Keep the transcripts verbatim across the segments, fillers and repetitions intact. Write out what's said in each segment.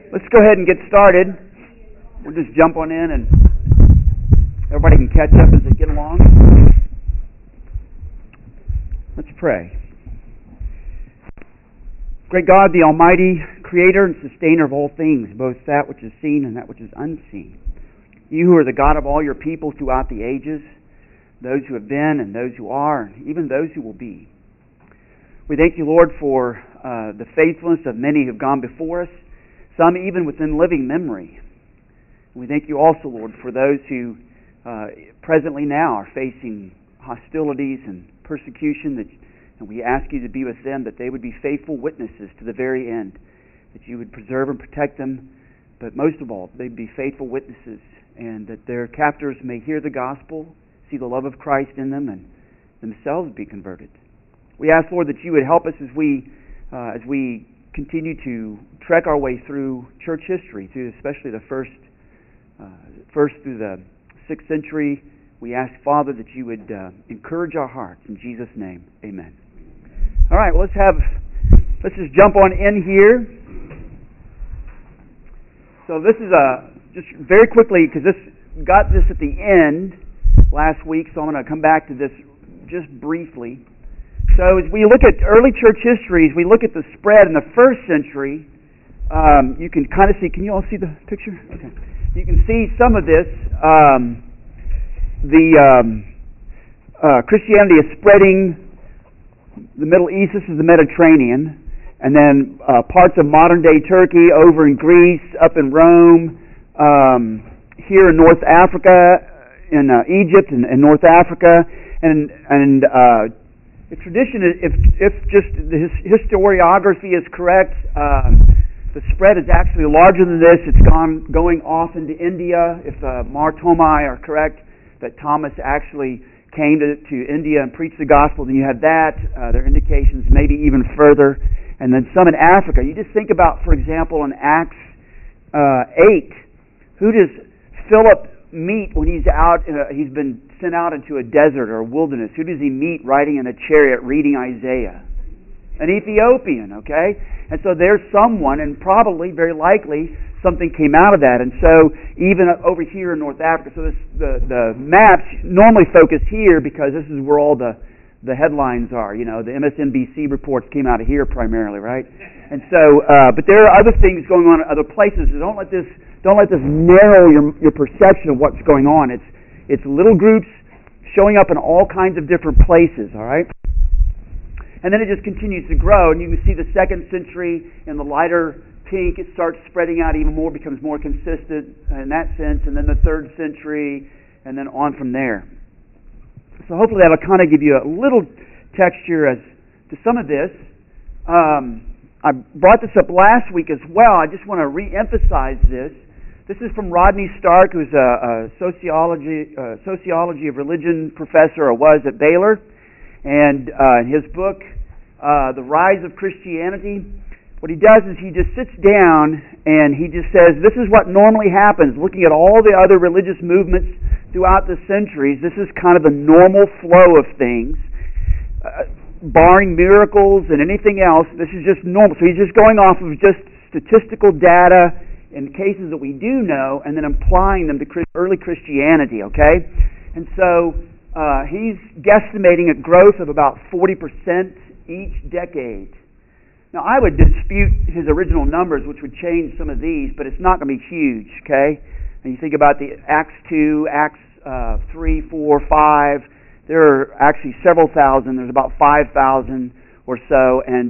Let's go ahead and get started. We'll just jump on in and everybody can catch up as they get along. Let's pray. Great God, the Almighty Creator and Sustainer of all things, both that which is seen and that which is unseen. You who are the God of all your people throughout the ages, those who have been and those who are, and even those who will be. We thank you, Lord, for uh, the faithfulness of many who have gone before us, some even within living memory. We thank you also, Lord, for those who uh, presently now are facing hostilities and persecution, that, and we ask you to be with them, that they would be faithful witnesses to the very end, that you would preserve and protect them, but most of all, they'd be faithful witnesses, and that their captors may hear the gospel, see the love of Christ in them, and themselves be converted. We ask, Lord, that you would help us as we uh, as we continue to trek our way through church history, through especially the first uh, first through the sixth century. We ask, Father, that you would uh, encourage our hearts. In Jesus' name, amen. All right, well, let's have let's just jump on in here. So this is a just very quickly, because this got this at the end last week, so I'm going to come back to this just briefly. So as we look at early church histories, we look at the spread in the first century. Um, you can kind of see, can you all see the picture? Okay. You can see some of this. Um, the um, uh, Christianity is spreading the Middle East. This is the Mediterranean. And then uh, parts of modern-day Turkey, over in Greece, up in Rome, um, here in North Africa, in uh, Egypt and, and North Africa, and and uh, the tradition, if if just the his, historiography is correct, um, the spread is actually larger than this. It's gone going off into India. If uh, Mar Thomai are correct, that Thomas actually came to, to India and preached the gospel, then you have that. Uh, there are indications maybe even further. And then some in Africa. You just think about, for example, in Acts uh, eight, who does Philip meet when he's out? Uh, he's been sent out into a desert or a wilderness. Who does he meet riding in a chariot reading Isaiah? An Ethiopian, okay? And so there's someone, and probably, very likely, something came out of that. And so even over here in North Africa, so this, the, the maps normally focus here because this is where all the the headlines are. You know, the M S N B C reports came out of here primarily, right? And so, uh, but there are other things going on in other places. So don't let this don't let this narrow your your perception of what's going on. It's it's little groups showing up in all kinds of different places. All right, and then it just continues to grow, and you can see the second century in the lighter pink. It starts spreading out even more, becomes more consistent in that sense, and then the third century, and then on from there. So hopefully that'll kind of give you a little texture as to some of this. Um, I brought this up last week as well. I just want to re-emphasize this. This is from Rodney Stark, who's a, a sociology uh, sociology of religion professor, or was at Baylor. And uh, in his book, uh, The Rise of Christianity, what he does is he just sits down and he just says, this is what normally happens, looking at all the other religious movements throughout the centuries. This is kind of the normal flow of things, uh, barring miracles and anything else. This is just normal. So he's just going off of just statistical data in cases that we do know, and then applying them to early Christianity, okay? And so uh, he's guesstimating a growth of about forty percent each decade. Now, I would dispute his original numbers, which would change some of these, but it's not going to be huge, okay? And you think about the Acts two, Acts uh, three, four, five, there are actually several thousand. There's about five thousand or so. And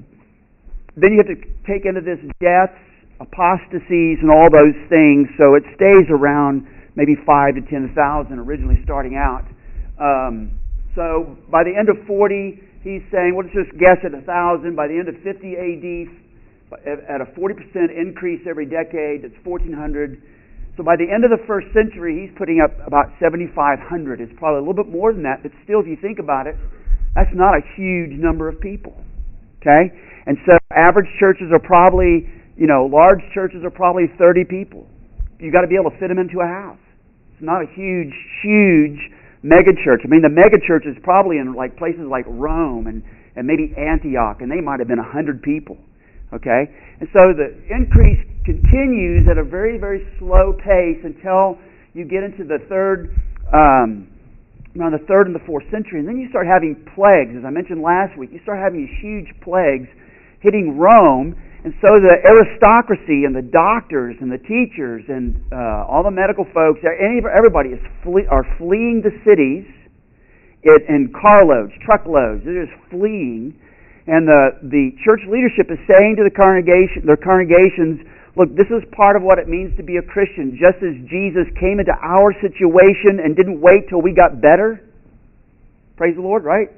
then you have to take into this deaths, apostasies, and all those things. So it stays around maybe five to ten thousand originally starting out. Um, so by the end of forty, he's saying, well, let's just guess at one thousand. By the end of fifty A D, at a forty percent increase every decade, it's fourteen hundred. So by the end of the first century, he's putting up about seventy-five hundred. It's probably a little bit more than that, but still, if you think about it, that's not a huge number of people. Okay? And so average churches are probably, you know, large churches are probably thirty people. You've got to be able to fit them into a house. It's not a huge, huge mega church. I mean, the mega church is probably in like places like Rome and, and maybe Antioch, and they might have been one hundred people. Okay? And so the increase continues at a very, very slow pace until you get into the third, um, around the third and the fourth century. And then you start having plagues. As I mentioned last week, you start having these huge plagues hitting Rome. And so the aristocracy and the doctors and the teachers and uh, all the medical folks, everybody is flee, are fleeing the cities in carloads, truckloads. They're just fleeing. And the, the church leadership is saying to the congregation, their congregations, look, this is part of what it means to be a Christian. Just as Jesus came into our situation and didn't wait till we got better. Praise the Lord, right?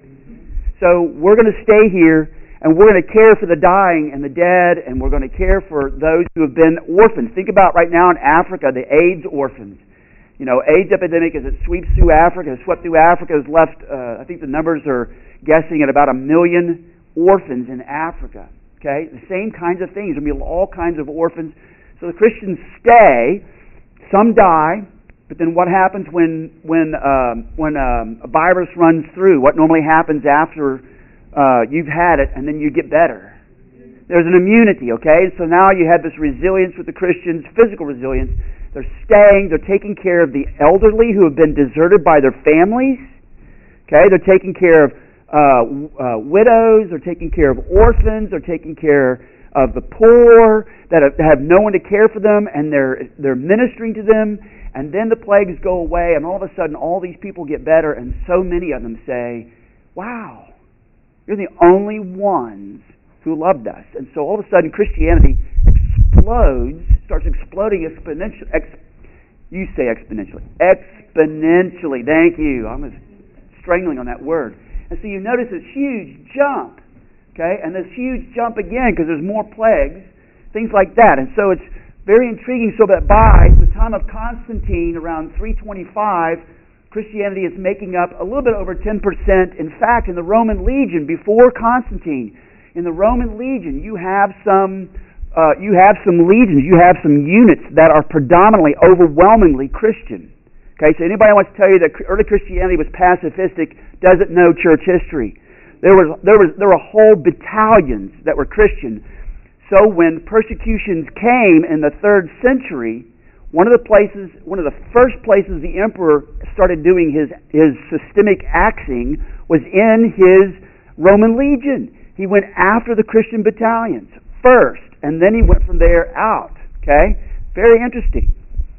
So we're going to stay here, and we're going to care for the dying and the dead, and we're going to care for those who have been orphans. Think about right now in Africa, the AIDS orphans. You know, AIDS epidemic, as it sweeps through Africa, has swept through Africa, has left, uh, I think the numbers are guessing at about a million orphans in Africa. Okay? The same kinds of things. There'll be all kinds of orphans. So the Christians stay, some die, but then what happens when when um, when um, a virus runs through? What normally happens after uh, you've had it and then you get better? There's an immunity, okay? So now you have this resilience with the Christians, physical resilience. They're staying, they're taking care of the elderly who have been deserted by their families. Okay? They're taking care of Uh, uh, widows, they're taking care of orphans, they're taking care of the poor that have, have no one to care for them, and they're they're ministering to them. And then the plagues go away, and all of a sudden, all these people get better, and so many of them say, "Wow, you're the only ones who loved us." And so all of a sudden, Christianity explodes, starts exploding exponentially. Ex, you say exponentially, exponentially. Thank you. I'm strangling on that word. And so you notice this huge jump, okay, and this huge jump again because there's more plagues, things like that. And so it's very intriguing. So that by the time of Constantine, around three twenty-five, Christianity is making up a little bit over ten percent. In fact, in the Roman legion, before Constantine, in the Roman legion, you have some, uh, you have some legions, you have some units that are predominantly, overwhelmingly Christian. Okay, so anybody wants to tell you that early Christianity was pacifistic doesn't know church history. There was there was there were whole battalions that were Christian. So when persecutions came in the third century, one of the places, one of the first places the emperor started doing his his systemic axing was in his Roman legion. He went after the Christian battalions first, and then he went from there out. Okay, very interesting.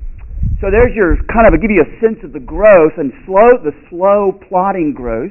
So there's your kind of a, give you a sense of the growth and slow the slow plodding growth.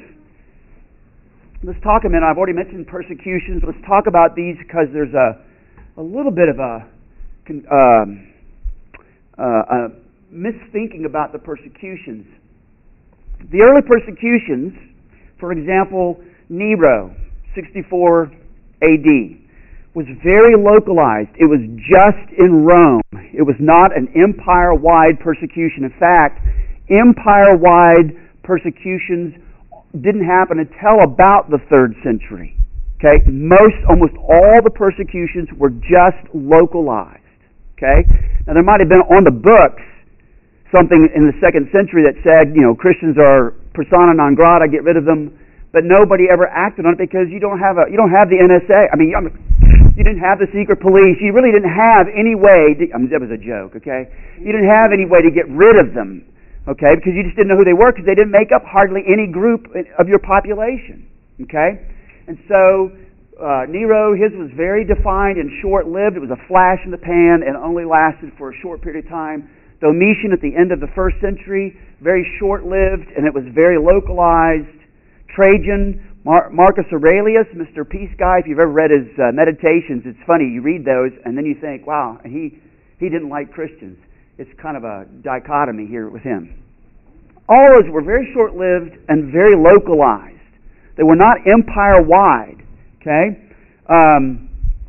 Let's talk a minute. I've already mentioned persecutions. Let's talk about these because there's a a little bit of a, um, uh, a misthinking about the persecutions. The early persecutions, for example, Nero, sixty-four A D, was very localized. It was just in Rome. It was not an empire-wide persecution. In fact, empire-wide persecutions didn't happen until about the third century. Okay, most, almost all the persecutions were just localized. Okay, now there might have been on the books something in the second century that said, you know, Christians are persona non grata, get rid of them, but nobody ever acted on it because you don't have a, you don't have the N S A. I mean, you didn't have the secret police. You really didn't have any way. To, I mean, that was a joke. Okay, you didn't have any way to get rid of them. Okay, because you just didn't know who they were because they didn't make up hardly any group of your population. Okay, and so uh, Nero, his was very defined and short-lived. It was a flash in the pan and only lasted for a short period of time. Domitian at the end of the first century, very short-lived, and it was very localized. Trajan, Mar- Marcus Aurelius, Mister Peace Guy, if you've ever read his uh, meditations, it's funny, you read those and then you think, wow, he, he didn't like Christians. It's kind of a dichotomy here with him. All those were very short-lived and very localized. They were not empire-wide. Okay? Um,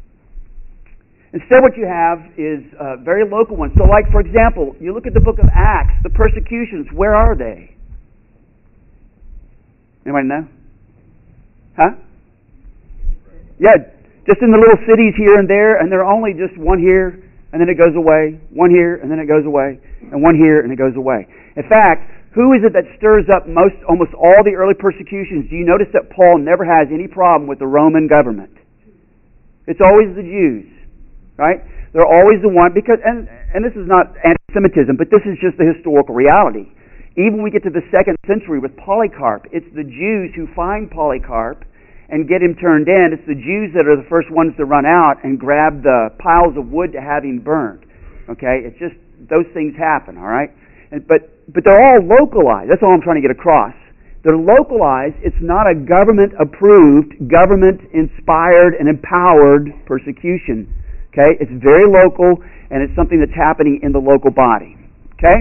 instead what you have is uh, very local ones. So like, for example, you look at the book of Acts, the persecutions, where are they? Anybody know? Huh? Yeah, just in the little cities here and there, and there are only just one here, and then it goes away, one here, and then it goes away, and one here, and it goes away. In fact, who is it that stirs up most, almost all the early persecutions? Do you notice that Paul never has any problem with the Roman government? It's always the Jews, right? They're always the one, because, and, and this is not anti-Semitism, but this is just the historical reality. Even when we get to the second century with Polycarp, it's the Jews who find Polycarp and get him turned in. It's the Jews that are the first ones to run out and grab the piles of wood to have him burned. Okay? It's just, those things happen, all right? And, but, but they're all localized. That's all I'm trying to get across. They're localized. It's not a government-approved, government-inspired and empowered persecution. Okay? It's very local, and it's something that's happening in the local body. Okay?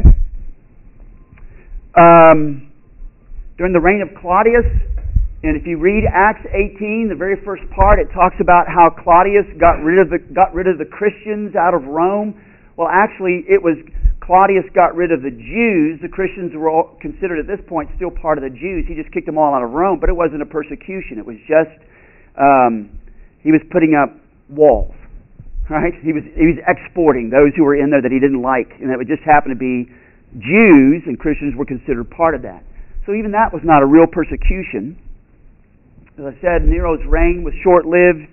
Um, during the reign of Claudius, and if you read Acts eighteen, the very first part, it talks about how Claudius got rid of the got rid of the Christians out of Rome. Well, actually, it was Claudius got rid of the Jews. The Christians were all considered at this point still part of the Jews. He just kicked them all out of Rome, but it wasn't a persecution. It was just um, he was putting up walls, right? He was he was exporting those who were in there that he didn't like, and that would just happen to be Jews, and Christians were considered part of that. So even that was not a real persecution. As I said, Nero's reign was short-lived.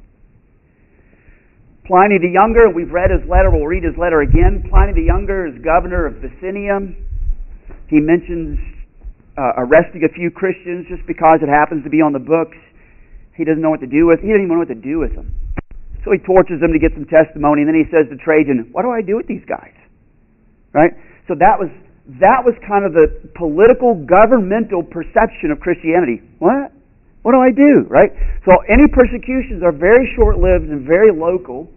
Pliny the Younger, we've read his letter, we'll read his letter again. Pliny the Younger is governor of Bithynia. He mentions uh, arresting a few Christians just because it happens to be on the books. He doesn't know what to do with He doesn't even know what to do with them. So he tortures them to get some testimony, and then he says to Trajan, what do I do with these guys? Right? So that was that was kind of the political, governmental perception of Christianity. What? What do I do? Right? So any persecutions are very short-lived and very local.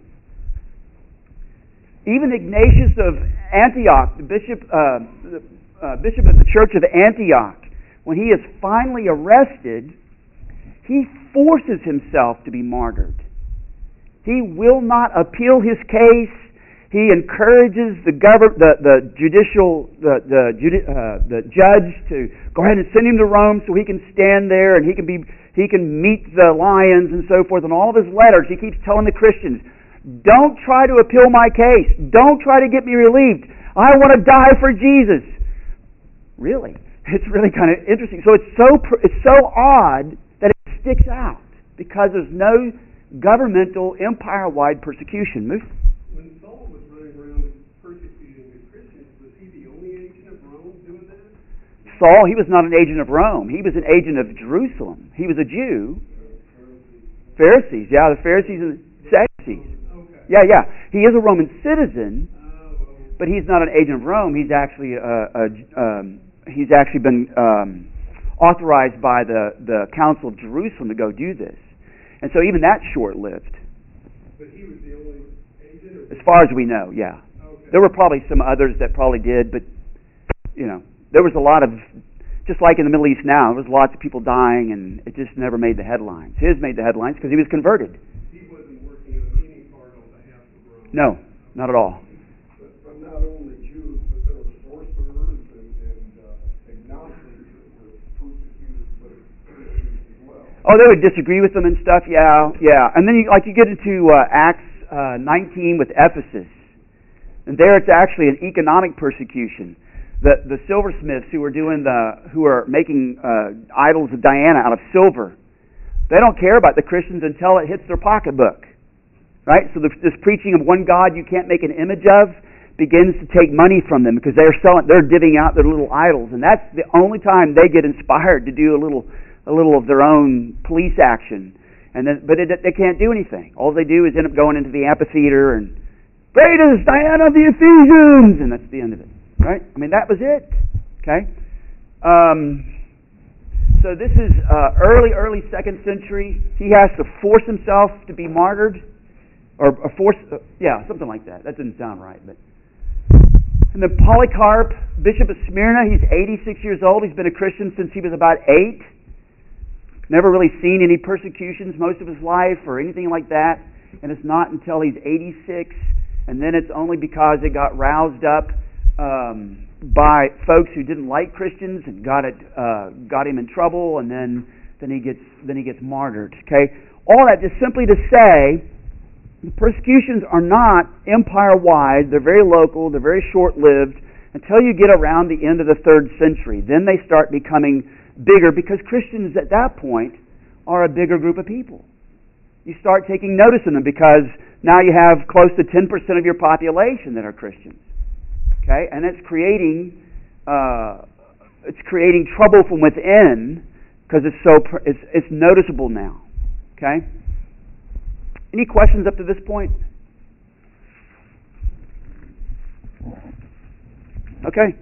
Even Ignatius of Antioch, the bishop, uh, the uh, bishop of the Church of Antioch, when he is finally arrested, he forces himself to be martyred. He will not appeal his case. He encourages the govern, the, the judicial, the the, judi- uh, the judge to go ahead and send him to Rome so he can stand there and he can be he can meet the lions and so forth. And all of his letters, he keeps telling the Christians, "Don't try to appeal my case. Don't try to get me relieved. I want to die for Jesus." Really, it's really kind of interesting. So it's so it's so odd that it sticks out because there's no governmental empire-wide persecution. Move. Saul, he was not an agent of Rome. He was an agent of Jerusalem. He was a Jew. Pharisees, yeah, the Pharisees and the Sadducees. Yeah, yeah. He is a Roman citizen, but he's not an agent of Rome. He's actually a, a, um, he's actually been um, authorized by the, the Council of Jerusalem to go do this. And so even that's short-lived. But he was the only agent? As far as we know, yeah. Okay. There were probably some others that probably did, but, you know, there was a lot of, just like in the Middle East now, there was lots of people dying, and it just never made the headlines. His made the headlines because he was converted. He wasn't working on any part on behalf of Rome? No, not at all. But, but not only Jews, but there were sorcerers and, and uh, agnostics that were persecuted, but Christians as well. Oh, they would disagree with them and stuff, yeah, yeah. And then you, like you get into uh, Acts uh, nineteen with Ephesus, and there it's actually an economic persecution. The the silversmiths who are doing the who are making uh, idols of Diana out of silver, they don't care about the Christians until it hits their pocketbook, right? So the, this preaching of one God you can't make an image of begins to take money from them because they're selling, they're divvying out their little idols, and that's the only time they get inspired to do a little a little of their own police action. And then, but it, they can't do anything. All they do is end up going into the amphitheater and great is Diana of the Ephesians, and that's the end of it. Right? I mean, that was it. Okay? Um, so this is uh, early, early second century. He has to force himself to be martyred. Or, or force, uh, yeah, something like that. That didn't sound right. But And then Polycarp, Bishop of Smyrna, he's eighty-six years old. He's been a Christian since he was about eight. Never really seen any persecutions most of his life or anything like that. And it's not until he's eighty-six, and then it's only because it got roused up Um, by folks who didn't like Christians and got it, uh, got him in trouble, and then then he gets then he gets martyred. Okay, all that just simply to say, the persecutions are not empire-wide. They're very local. They're very short-lived until you get around the end of the third century. Then they start becoming bigger because Christians at that point are a bigger group of people. you start taking notice of them, because now you have close to ten percent of your population that are Christians. Okay, and it's creating uh, it's creating trouble from within, because it's so it's it's noticeable now. Okay. Any questions up to this point? Okay.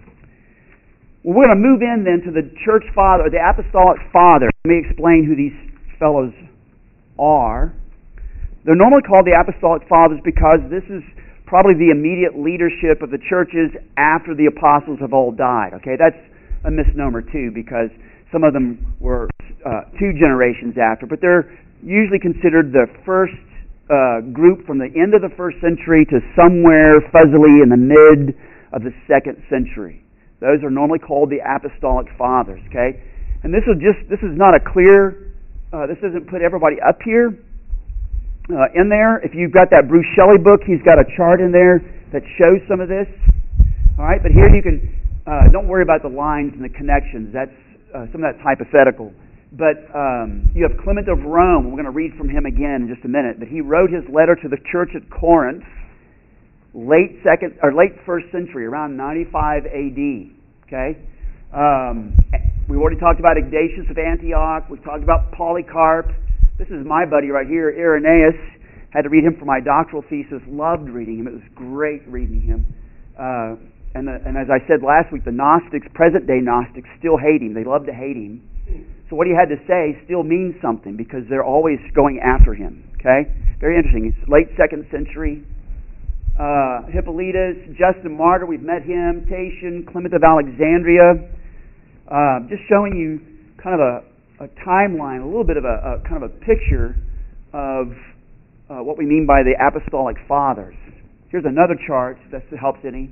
Well, we're going to move in then to the church father, or the apostolic father. Let me explain who these fellows are. They're normally called the apostolic fathers because this is probably the immediate leadership of the churches after the apostles have all died. Okay, that's a misnomer too, because some of them were uh, two generations after, but they're usually considered the first uh, group from the end of the first century to somewhere fuzzily in the mid of the second century. Those are normally called the apostolic fathers. Okay, and this is just this is not a clear. Uh, this doesn't put everybody up here uh, in there. If you've got that Bruce Shelley book, he's got a chart in there that shows some of this. All right, but here you can uh, don't worry about the lines and the connections. That's uh, some of that's hypothetical. But um, you have Clement of Rome. We're going to read from him again in just a minute. But he wrote his letter to the church at Corinth, late second or late first century, around ninety-five A D. Okay, um, we've already talked about Ignatius of Antioch. We've talked about Polycarp. This is my buddy right here, Irenaeus. Had to read him for my doctoral thesis. Loved reading him. It was great reading him. Uh, and the, and as I said last week, the Gnostics, present day Gnostics, still hate him. They love to hate him. So what he had to say still means something, because they're always going after him. Okay, very interesting. It's late second century. Uh, Hippolytus, Justin Martyr, we've met him, Tatian, Clement of Alexandria, uh, just showing you kind of a, a timeline, a little bit of a, a kind of a picture of uh, what we mean by the apostolic fathers. Here's another chart that helps any.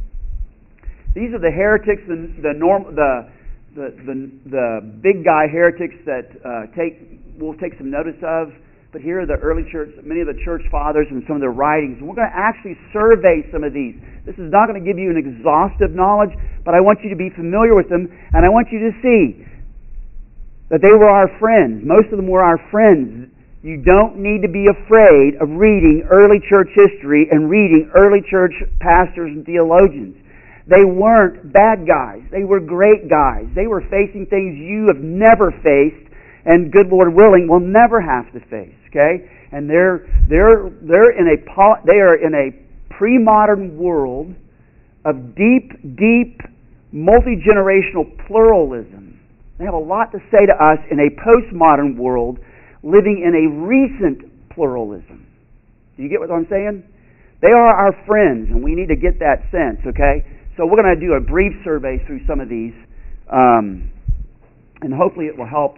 These are the heretics, the the norm, the the the, the big guy heretics that uh, take we'll take some notice of. But here are the early church, many of the church fathers and some of their writings. And we're going to actually survey some of these. This is not going to give you an exhaustive knowledge, but I want you to be familiar with them, and I want you to see that they were our friends. Most of them were our friends. You don't need to be afraid of reading early church history and reading early church pastors and theologians. They weren't bad guys. They were great guys. They were facing things you have never faced, and good Lord willing, will never have to face. Okay, and they're they're they're in a they are in a pre-modern world of deep, deep multi-generational pluralism. They have a lot to say to us in a postmodern world, living in a recent pluralism. Do you get what I'm saying? They are our friends, and we need to get that sense. Okay, so we're going to do a brief survey through some of these, um, and hopefully it will help.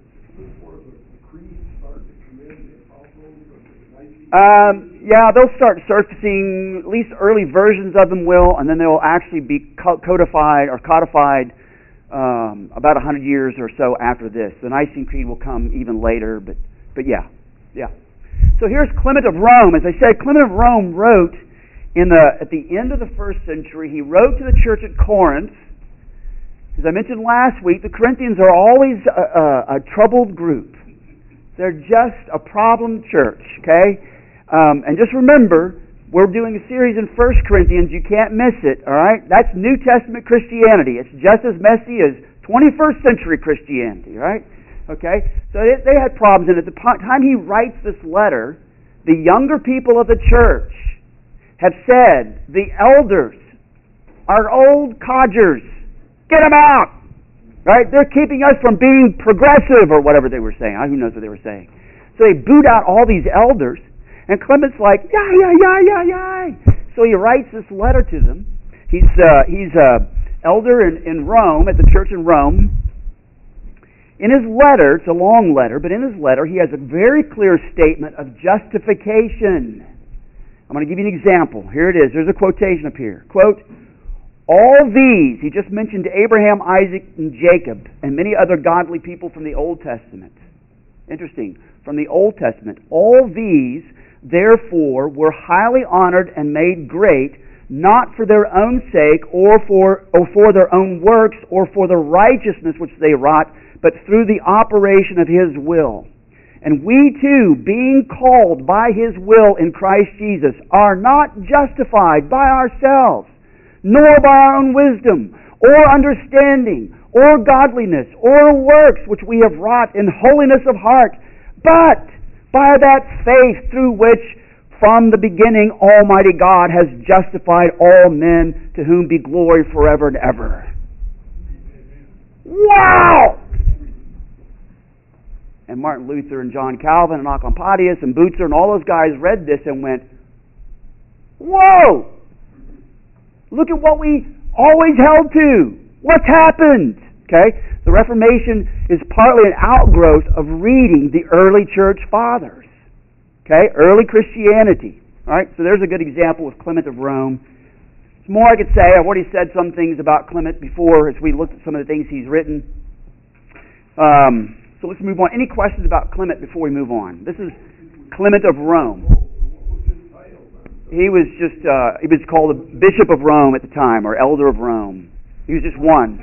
Um, yeah, they'll start surfacing, at least early versions of them will, and then they'll actually be codified or codified um, about one hundred years or so after this. The Nicene Creed will come even later, but but yeah, yeah. So here's Clement of Rome. As I said, Clement of Rome wrote in the at the end of the first century. He wrote to the church at Corinth. As I mentioned last week, the Corinthians are always a, a, a troubled group. They're just a problem church, okay? Um, and just remember, we're doing a series in First Corinthians. You can't miss it, all right? That's New Testament Christianity. It's just as messy as twenty-first century Christianity, right? Okay? So they, they had problems. And at the time he writes this letter, the younger people of the church have said, the elders are old codgers. Get them out! Right? They're keeping us from being progressive, or whatever they were saying. Who knows what they were saying? So they boot out all these elders. And Clement's like, yeah, yeah, yeah, yeah, yeah. So he writes this letter to them. He's uh, he's a elder in, in Rome, at the church in Rome. In his letter, it's a long letter, but in his letter he has a very clear statement of justification. I'm going to give you an example. Here it is. There's a quotation up here. Quote, all these, he just mentioned Abraham, Isaac, and Jacob, and many other godly people from the Old Testament. Interesting. From the Old Testament. All these, therefore, were highly honored and made great, not for their own sake, or for, or for their own works, or for the righteousness which they wrought, but through the operation of His will. And we too, being called by His will in Christ Jesus, are not justified by ourselves, nor by our own wisdom, or understanding, or godliness, or works which we have wrought in holiness of heart, but by that faith through which from the beginning Almighty God has justified all men, to whom be glory forever and ever. Wow! And Martin Luther and John Calvin and Occampidius and Butzer and all those guys read this and went, whoa! Look at what we always held to. What's happened? Okay? The Reformation is partly an outgrowth of reading the early church fathers. Okay? Early Christianity. Alright? So there's a good example with Clement of Rome. There's more I could say. I've already said some things about Clement before as we looked at some of the things he's written. Um, so let's move on. Any questions about Clement before we move on? This is Clement of Rome. He was just, uh, he was called the Bishop of Rome at the time, or Elder of Rome. He was just one.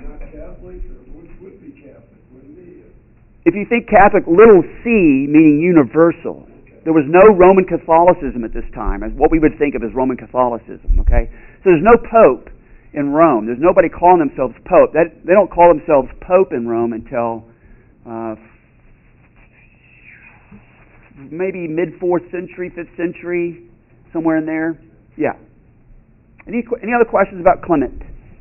If you think Catholic, little c, meaning universal. There was no Roman Catholicism at this time, as what we would think of as Roman Catholicism, okay? So there's no Pope in Rome. There's nobody calling themselves Pope. That, they don't call themselves Pope in Rome until uh, maybe mid-fourth century, fifth century, somewhere in there. Yeah. Any, any other questions about Clement?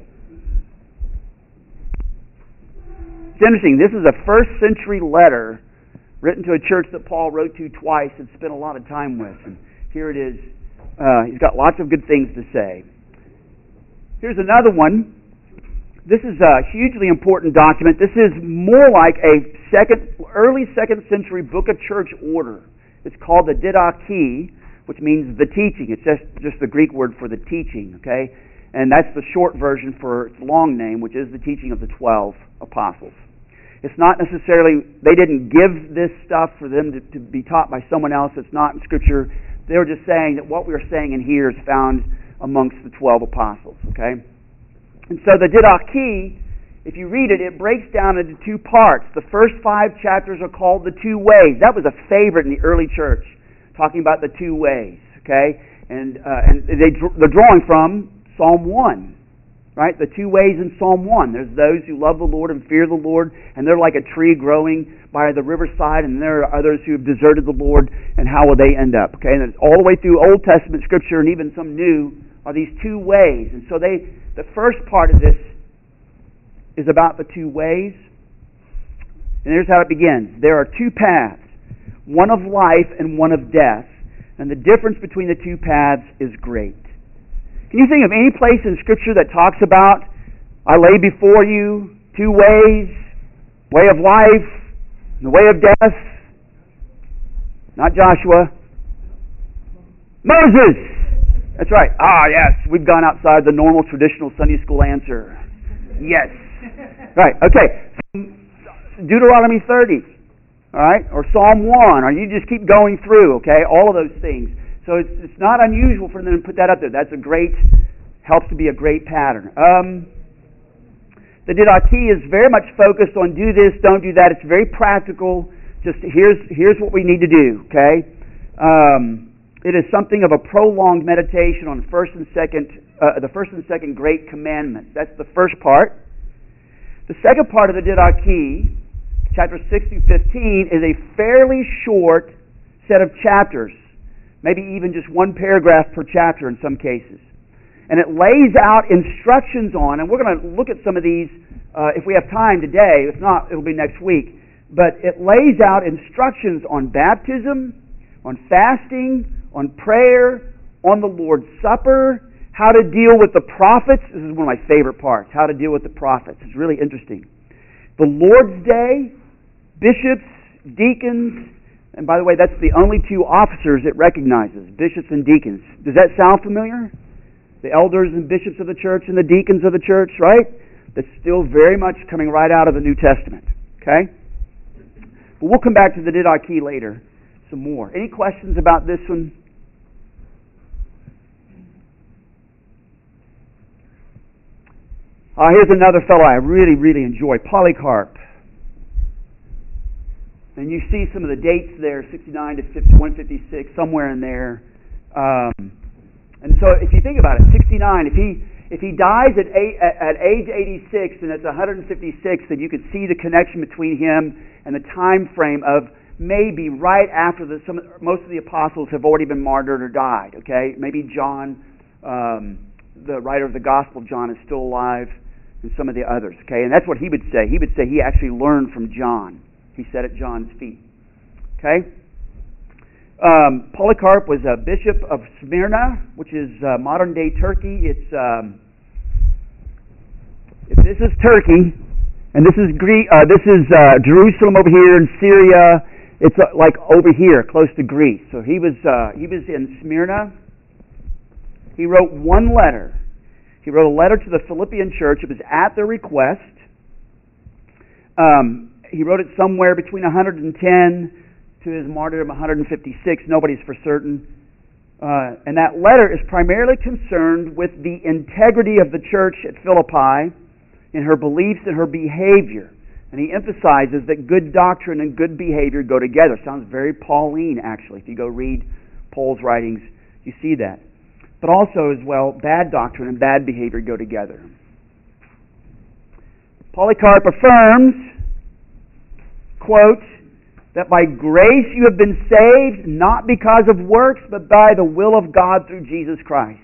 It's interesting. This is a first century letter written to a church that Paul wrote to twice and spent a lot of time with. And here it is. Uh, he's got lots of good things to say. Here's another one. This is a hugely important document. This is more like a second, early second century book of church order. It's called the Didache, which means the teaching. It's just, just the Greek word for the teaching, okay? And that's the short version for its long name, which is the teaching of the twelve apostles. It's not necessarily, they didn't give this stuff for them to, to be taught by someone else. It's not in Scripture. They were just saying that what we're saying in here is found amongst the twelve apostles, okay? And so the Didache, if you read it, it breaks down into two parts. The first five chapters are called the two ways. That was a favorite in the early church, talking about the two ways, okay? And uh, and they, they're drawing from Psalm one. Right? The two ways in Psalm one. There's those who love the Lord and fear the Lord, and they're like a tree growing by the riverside, and there are others who have deserted the Lord, and how will they end up? Okay, and it's all the way through Old Testament Scripture, and even some new, are these two ways. And so they, the first part of this is about the two ways. And here's how it begins. There are two paths, one of life and one of death, and the difference between the two paths is great. Can you think of any place in Scripture that talks about, I lay before you two ways, way of life, and the way of death? Not Joshua. Moses! That's right. Ah, yes, we've gone outside the normal traditional Sunday school answer. Yes. Right, okay. Deuteronomy thirty, all right, or Psalm one, or you just keep going through, okay, all of those things. So it's, it's not unusual for them to put that up there. That's a great, helps to be a great pattern. Um, the Didache is very much focused on do this, don't do that. It's very practical. Just here's here's what we need to do. Okay, um, it is something of a prolonged meditation on first and second, uh, the first and second great commandments. That's the first part. The second part of the Didache, chapter six through fifteen, is a fairly short set of chapters. Maybe even just one paragraph per chapter in some cases. And it lays out instructions on, and we're going to look at some of these uh, if we have time today. If not, it'll be next week. But it lays out instructions on baptism, on fasting, on prayer, on the Lord's Supper, how to deal with the prophets. This is one of my favorite parts, how to deal with the prophets. It's really interesting. The Lord's Day, bishops, deacons. And by the way, that's the only two officers it recognizes, bishops and deacons. Does that sound familiar? The elders and bishops of the church and the deacons of the church, right? That's still very much coming right out of the New Testament. Okay? But we'll come back to the Didache later, some more. Any questions about this one? Uh, here's another fellow I really, really enjoy, Polycarp. and you see some of the dates there, sixty-nine to one fifty-six, somewhere in there. Um, and so if you think about it, sixty-nine, if he if he dies at, eight, at, at age eighty-six and it's one hundred fifty-six, then you could see the connection between him and the time frame of maybe right after the some most of the apostles have already been martyred or died. Okay, maybe John, um, the writer of the Gospel of John, is still alive, and some of the others. Okay, and that's what he would say. He would say he actually learned from John. He sat at John's feet. Okay. Um, Polycarp was a bishop of Smyrna, which is uh, modern day Turkey. It's um, if this is Turkey, and this is Greece, uh, this is uh, Jerusalem over here in Syria. It's uh, like over here, close to Greece. So he was uh, he was in Smyrna. He wrote one letter. He wrote a letter to the Philippian church. It was at their request. Um, he wrote it somewhere between one hundred ten to his martyrdom, one hundred fifty-six. Nobody's for certain. Uh, and that letter is primarily concerned with the integrity of the church at Philippi in her beliefs and her behavior. And he emphasizes that good doctrine and good behavior go together. Sounds very Pauline, actually. If you go read Paul's writings, you see that. But also, as well, bad doctrine and bad behavior go together. Polycarp affirms, quote, that by grace you have been saved, not because of works, but by the will of God through Jesus Christ.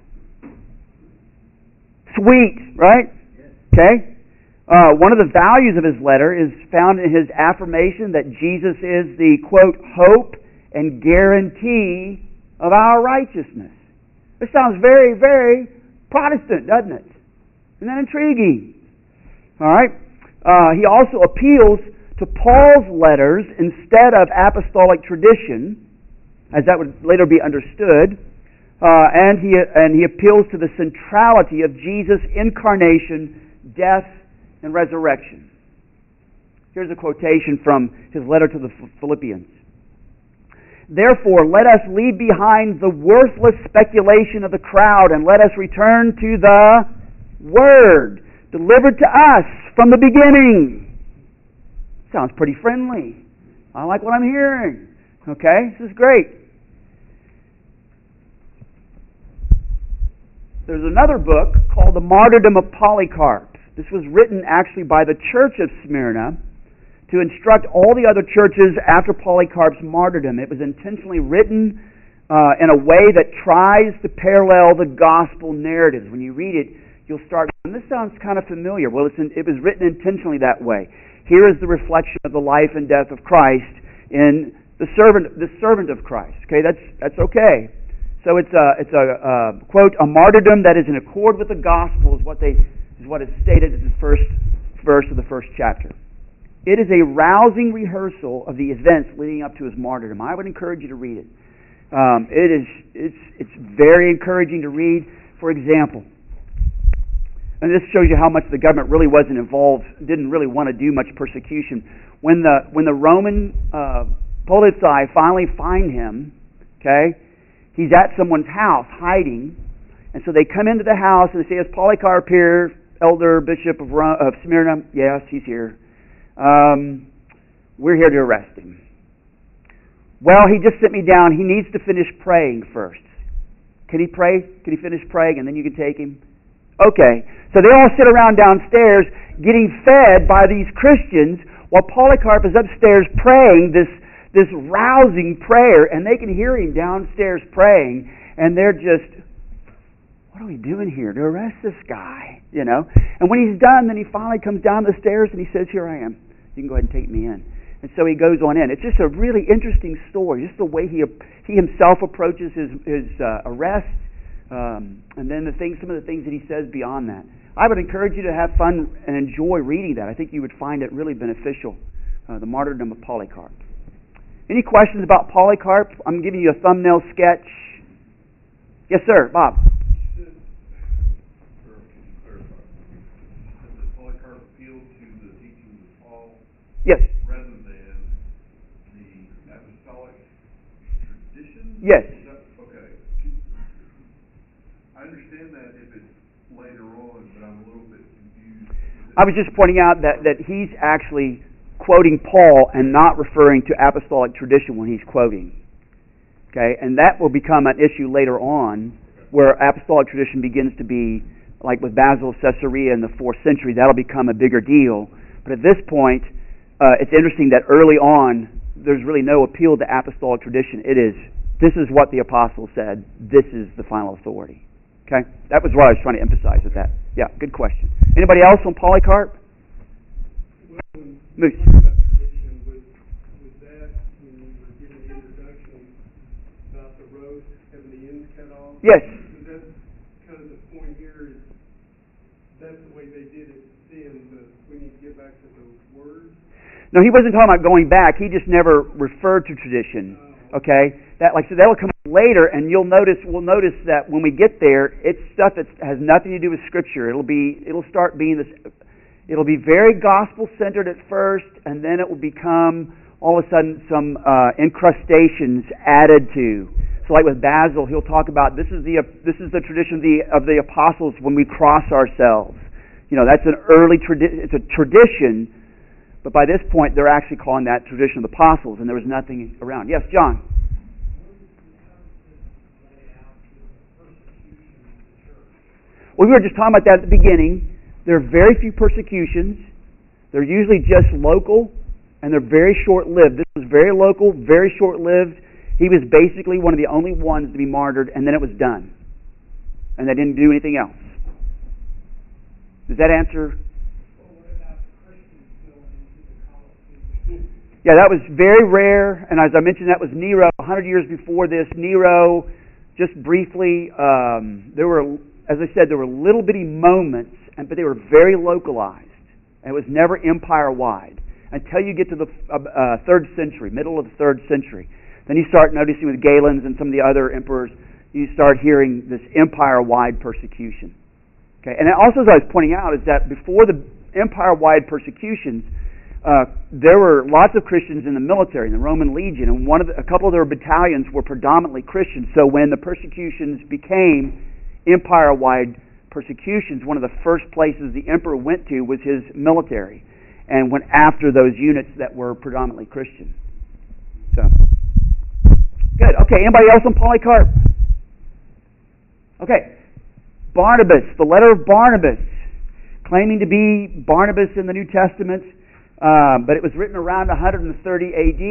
Sweet, right? Okay? Uh, one of the values of his letter is found in his affirmation that Jesus is the, quote, hope and guarantee of our righteousness. This sounds very, very Protestant, doesn't it? Isn't that intriguing? All right. Uh, he also appeals to Paul's letters instead of apostolic tradition, as that would later be understood, uh, and he and he appeals to the centrality of Jesus' incarnation, death, and resurrection. Here's a quotation from his letter to the Philippians. Therefore, let us leave behind the worthless speculation of the crowd, and let us return to the Word delivered to us from the beginning. Sounds pretty friendly. I like what I'm hearing. Okay, this is great. There's another book called The Martyrdom of Polycarp. This was written actually by the church of Smyrna to instruct all the other churches after Polycarp's martyrdom. It was intentionally written uh, in a way that tries to parallel the gospel narratives. When you read it, you'll start, and this sounds kind of familiar. Well, it's in, it was written intentionally that way. Here is the reflection of the life and death of Christ in the servant, the servant of Christ. Okay, that's that's okay. So it's a it's a uh, quote a martyrdom that is in accord with the gospel is what they is what is stated in the first verse of the first chapter. It is a rousing rehearsal of the events leading up to his martyrdom. I would encourage you to read it. Um, it is it's it's very encouraging to read. For example, and this shows you how much the government really wasn't involved, didn't really want to do much persecution. When the when the Roman uh, polizei finally find him, okay, he's at someone's house hiding, and so they come into the house and they say, "Is Polycarp here, elder bishop of, Rome, of Smyrna?" "Yes, he's here. Um, we're here to arrest him." "Well, he just sent me down. He needs to finish praying first." "Can he pray? Can he finish praying and then you can take him?" Okay. So they all sit around downstairs getting fed by these Christians while Polycarp is upstairs praying this, this rousing prayer, and they can hear him downstairs praying, and they're just, what are we doing here to arrest this guy? You know? And when he's done, then he finally comes down the stairs and he says, "Here I am. You can go ahead and take me in." And so he goes on in. It's just a really interesting story, just the way he he himself approaches his, his uh, arrest, um, and then the things, some of the things that he says beyond that. I would encourage you to have fun and enjoy reading that. I think you would find it really beneficial, uh, The Martyrdom of Polycarp. Any questions about Polycarp? I'm giving you a thumbnail sketch. Yes, sir, Bob. Yes. Rather than the apostolic tradition? Yes. That, okay. I understand that if it's later on, but I'm a little bit confused. I was just pointing out that, that he's actually quoting Paul and not referring to apostolic tradition when he's quoting. Okay, and that will become an issue later on, where apostolic tradition begins to be, like with Basil of Caesarea in the fourth century, that'll become a bigger deal. But at this point, uh, it's interesting that early on, there's really no appeal to apostolic tradition. It is, this is what the apostles said, this is the final authority. Okay, that was what I was trying to emphasize with that. Yeah, good question. Anybody else on Polycarp? When Moose. you talk about tradition, was, was that when you were giving the introduction about the roast having the ends cut off? Yes. Is that kind of the point here? Is that's the way they did it then, but we need to get back to the words? No, he wasn't talking about going back. He just never referred to tradition. Okay, that like so that'll come later, and you'll notice we'll notice that when we get there, it's stuff that has nothing to do with Scripture. It'll be it'll start being this. It'll be very gospel centered at first, and then it will become all of a sudden some uh, incrustations added to. So, like with Basil, he'll talk about this is the this is the tradition of the of the apostles when we cross ourselves. You know, that's an early tradition. It's a tradition. But by this point, they're actually calling that tradition of the apostles, and there was nothing around. Yes, John? Well, we were just talking about that at the beginning. There are very few persecutions. They're usually just local, and they're very short-lived. This was very local, very short-lived. He was basically one of the only ones to be martyred, and then it was done. And they didn't do anything else. Does that answer? Yeah, that was very rare, and as I mentioned, that was Nero. A hundred years before this, Nero, just briefly, um, there were, as I said, there were little bitty moments, and, but they were very localized. And it was never empire-wide until you get to the uh, uh, third century, middle of the third century. Then you start noticing with Galens and some of the other emperors, you start hearing this empire-wide persecution. Okay, and also, as I was pointing out, is that before the empire-wide persecutions, Uh, there were lots of Christians in the military, in the Roman Legion, and one of the, a couple of their battalions were predominantly Christians. So when the persecutions became empire-wide persecutions, one of the first places the emperor went to was his military, and went after those units that were predominantly Christian. So, good. Okay, anybody else on Polycarp? Okay, Barnabas, the letter of Barnabas, claiming to be Barnabas in the New Testament. Um, but it was written around one hundred thirty A D.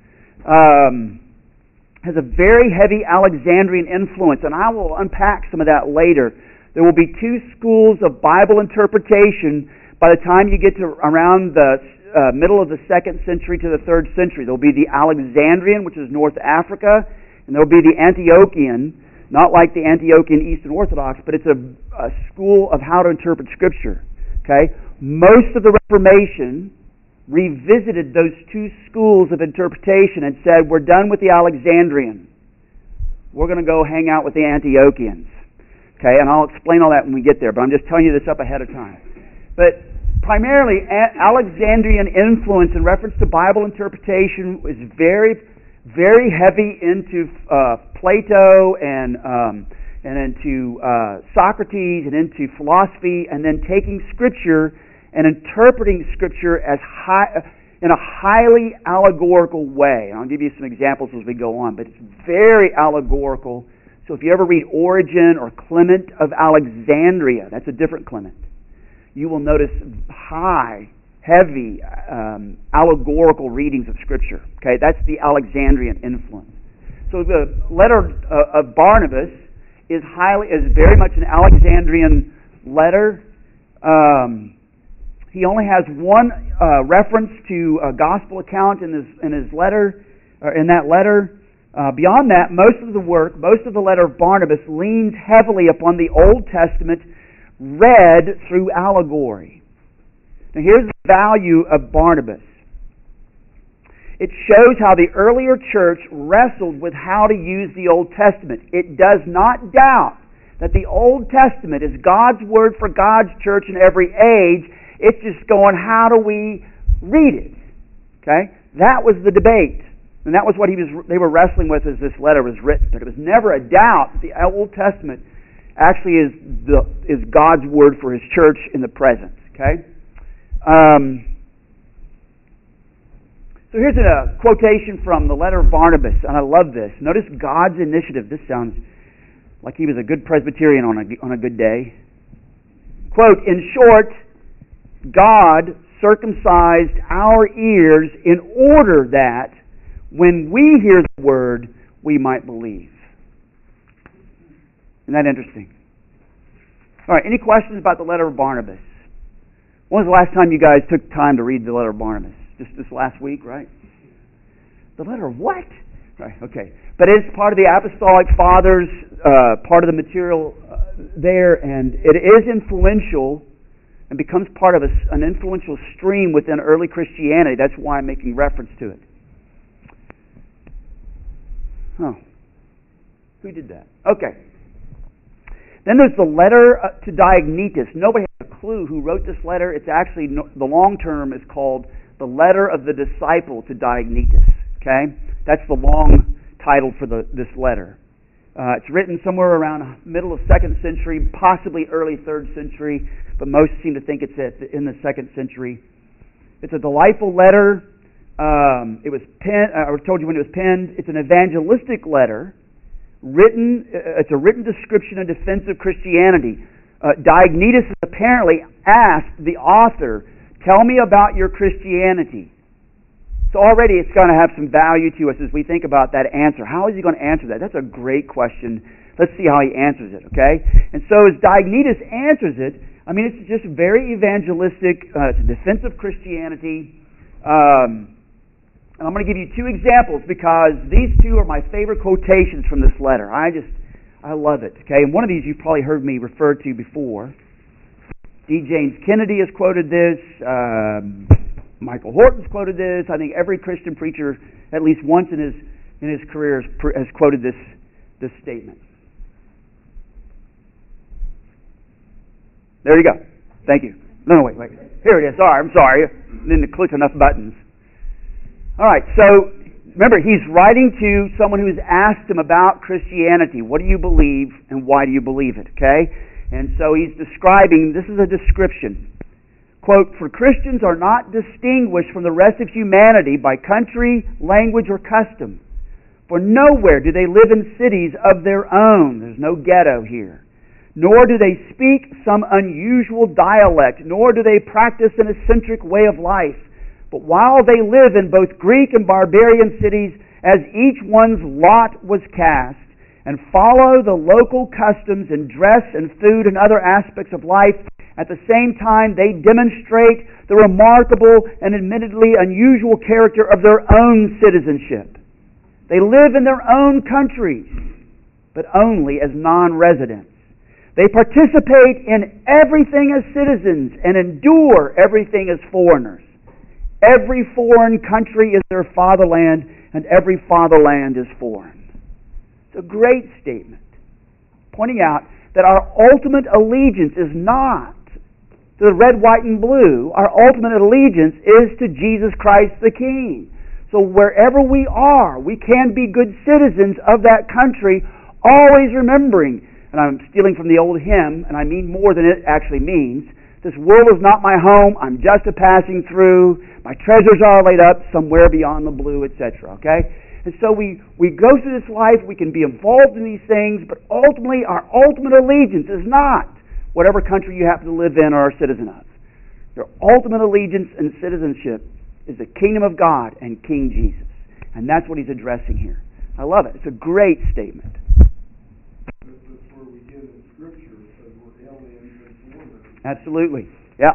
Um, has a very heavy Alexandrian influence, and I will unpack some of that later. There will be two schools of Bible interpretation by the time you get to around the uh, middle of the second century to the third century. There will be the Alexandrian, which is North Africa, and there will be the Antiochian, not like the Antiochian Eastern Orthodox, but it's a, a school of how to interpret Scripture. Okay, most of the Reformation revisited those two schools of interpretation and said, we're done with the Alexandrian. We're going to go hang out with the Antiochians. Okay, and I'll explain all that when we get there, but I'm just telling you this up ahead of time. But primarily, Alexandrian influence in reference to Bible interpretation is very, very heavy into uh, Plato and um, and into uh, Socrates and into philosophy, and then taking Scripture and interpreting Scripture as high, in a highly allegorical way. And I'll give you some examples as we go on, but it's very allegorical. So if you ever read Origen or Clement of Alexandria, that's a different Clement, you will notice high, heavy, um, allegorical readings of Scripture. Okay, that's the Alexandrian influence. So the letter uh, of Barnabas is highly, is very much an Alexandrian letter. Um, He only has one uh, reference to a gospel account in his in his letter, or in that letter. Uh, beyond that, most of the work, most of the letter of Barnabas leans heavily upon the Old Testament, read through allegory. Now, here's the value of Barnabas. It shows how the earlier church wrestled with how to use the Old Testament. It does not doubt that the Old Testament is God's word for God's church in every age. It's just going, how do we read it? Okay? That was the debate. And that was what he was. they were wrestling with as this letter was written. But it was never a doubt that the Old Testament actually is the is God's word for His church in the present. Okay? Um, So here's a quotation from the letter of Barnabas, and I love this. Notice God's initiative. This sounds like he was a good Presbyterian on a, on a good day. Quote, in short, God circumcised our ears in order that when we hear the word, we might believe. Isn't that interesting? All right, any questions about the letter of Barnabas? When was the last time you guys took time to read the letter of Barnabas? Just this last week, right? The letter of what? Right, okay. But it's part of the Apostolic Fathers, uh, part of the material uh, there, and it is influential and becomes part of a, an influential stream within early Christianity. That's why I'm making reference to it. Oh. Who did that? Okay. Then there's the letter to Diognetus. Nobody has a clue who wrote this letter. It's actually, the long term is called the letter of the disciple to Diognetus. Okay? That's the long title for the, this letter. Uh, it's written somewhere around middle of second century, possibly early third century, but most seem to think it's at the, in the second century. It's a delightful letter. Um, it was penned, I told you when it was penned. It's an evangelistic letter. Written, it's a written description and defense of Christianity. Uh, Diognetus apparently asked the author, tell me about your Christianity. So already it's going to have some value to us as we think about that answer. How is he going to answer that? That's a great question. Let's see how he answers it, okay? And so as Diognetus answers it, I mean, it's just very evangelistic. Uh, it's a defense of Christianity. Um, And I'm going to give you two examples because these two are my favorite quotations from this letter. I just, I love it. Okay, and one of these you've probably heard me refer to before. D. James Kennedy has quoted this. Um, Michael Horton's quoted this. I think every Christian preacher, at least once in his in his career, has, has quoted this this statement. There you go. Thank you. No, no, wait, wait. Here it is. Sorry, I'm sorry. I didn't click enough buttons. All right, so remember, he's writing to someone who's asked him about Christianity. What do you believe and why do you believe it? Okay? And so he's describing, this is a description. Quote, for Christians are not distinguished from the rest of humanity by country, language, or custom. For nowhere do they live in cities of their own. There's no ghetto here. Nor do they speak some unusual dialect, nor do they practice an eccentric way of life. But while they live in both Greek and barbarian cities, as each one's lot was cast, and follow the local customs in dress and food and other aspects of life, at the same time they demonstrate the remarkable and admittedly unusual character of their own citizenship. They live in their own countries, but only as non-residents. They participate in everything as citizens and endure everything as foreigners. Every foreign country is their fatherland, and every fatherland is foreign. It's a great statement, pointing out that our ultimate allegiance is not to the red, white, and blue. Our ultimate allegiance is to Jesus Christ the King. So wherever we are, we can be good citizens of that country, always remembering, and I'm stealing from the old hymn, and I mean more than it actually means, this world is not my home, I'm just a passing through, my treasures are laid up somewhere beyond the blue, et cetera. Okay? And so we, we go through this life, we can be involved in these things, but ultimately our ultimate allegiance is not whatever country you happen to live in or are a citizen of. Your ultimate allegiance and citizenship is the kingdom of God and King Jesus. And that's what he's addressing here. I love it. It's a great statement. That's where we get in Scripture, it says we're aliens and foreigners. Absolutely. Yeah.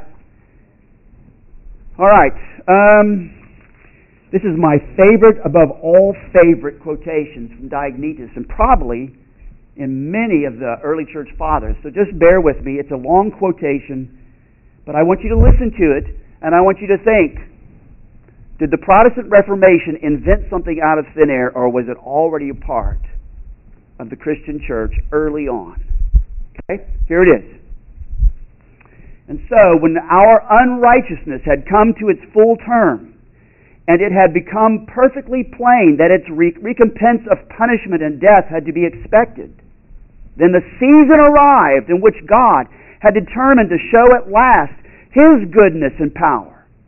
All right. Um, this is my favorite, above all favorite, quotations from Diognetus, and probably in many of the early church fathers. So just bear with me. It's a long quotation, but I want you to listen to it, and I want you to think, did the Protestant Reformation invent something out of thin air, or was it already a part of the Christian church early on? Okay, here it is. And so, when our unrighteousness had come to its full term, and it had become perfectly plain that its re- recompense of punishment and death had to be expected, then the season arrived in which God had determined to show at last His goodness and power.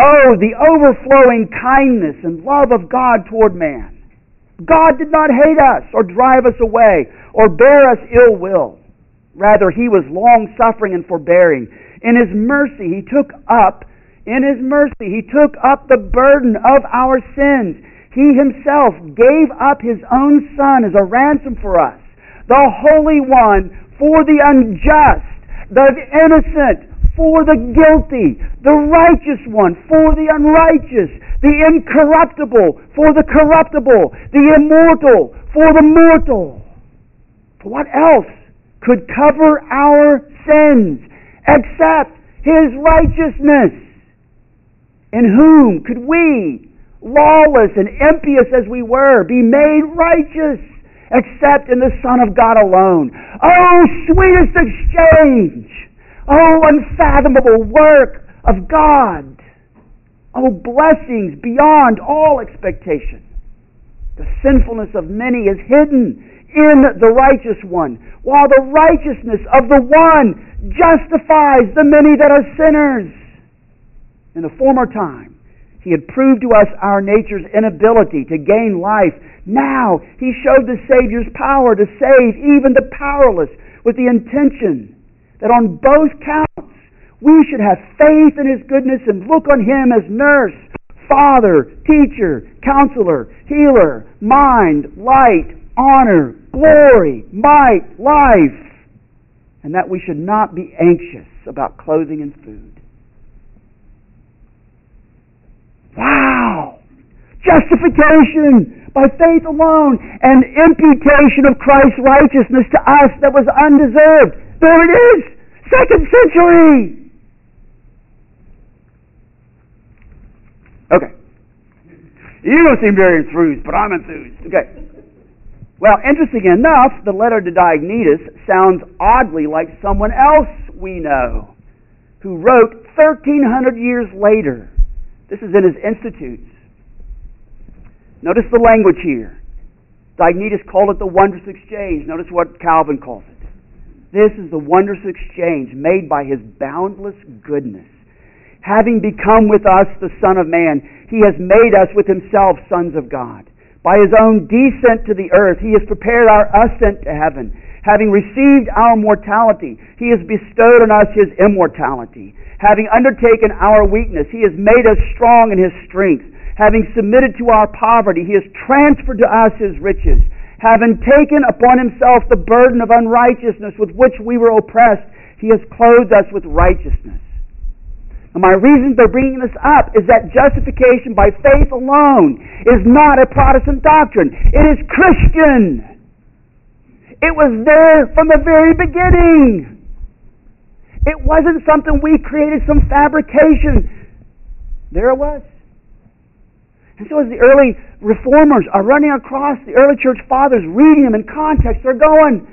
Oh, the overflowing kindness and love of God toward man. God did not hate us or drive us away or bear us ill will. Rather, He was long-suffering and forbearing. In His mercy, He took up, in His mercy, He took up the burden of our sins. He Himself gave up His own Son as a ransom for us, the Holy One for the unjust, the innocent for the guilty, the righteous one for the unrighteous, the incorruptible for the corruptible, the immortal for the mortal. For what else could cover our sins except His righteousness? In whom could we, lawless and impious as we were, be made righteous except in the Son of God alone? Oh, sweetest exchange! Oh, unfathomable work of God! Oh, blessings beyond all expectation! The sinfulness of many is hidden in the righteous one, while the righteousness of the one justifies the many that are sinners. In the former time, He had proved to us our nature's inability to gain life. Now He showed the Savior's power to save even the powerless, with the intention that on both counts we should have faith in His goodness and look on Him as nurse, Father, teacher, counselor, healer, mind, light, honor, glory, might, life, and that we should not be anxious about clothing and food. Wow! Justification by faith alone, and imputation of Christ's righteousness to us that was undeserved. There it is! Second century! Okay. You don't seem very enthused, but I'm enthused. Okay. Well, interesting enough, the letter to Diognetus sounds oddly like someone else we know, who wrote thirteen hundred years later. This is in his Institutes. Notice the language here. Diognetus called it the wondrous exchange. Notice what Calvin calls it. This is the wondrous exchange made by His boundless goodness. Having become with us the Son of Man, He has made us with Himself sons of God. By His own descent to the earth, He has prepared our ascent to heaven. Having received our mortality, He has bestowed on us His immortality. Having undertaken our weakness, He has made us strong in His strength. Having submitted to our poverty, He has transferred to us His riches. Having taken upon Himself the burden of unrighteousness with which we were oppressed, He has clothed us with righteousness. And my reason for bringing this up is that justification by faith alone is not a Protestant doctrine. It is Christian. It was there from the very beginning. It wasn't something we created, some fabrication. There it was. And so as the early reformers are running across the early church fathers, reading them in context, they're going,